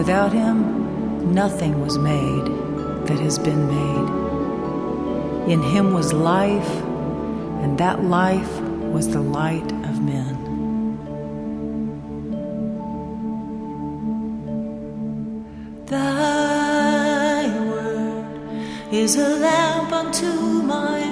Without him, nothing was made that has been made. In him was life, and that life was the light of men. Thy word is a lamp unto my